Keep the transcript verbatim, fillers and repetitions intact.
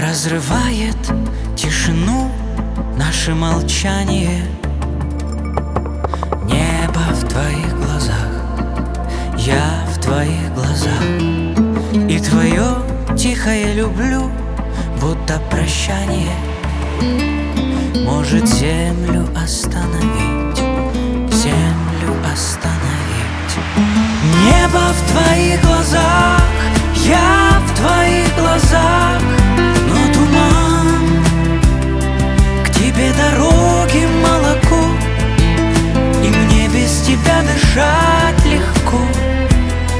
разрывает тишину наше молчание. Небо в твоих глазах, я в твоих глазах, и твое тихое люблю, будто прощание может землю остановить, землю остановить. Небо в твоих глазах, я в твоих глазах,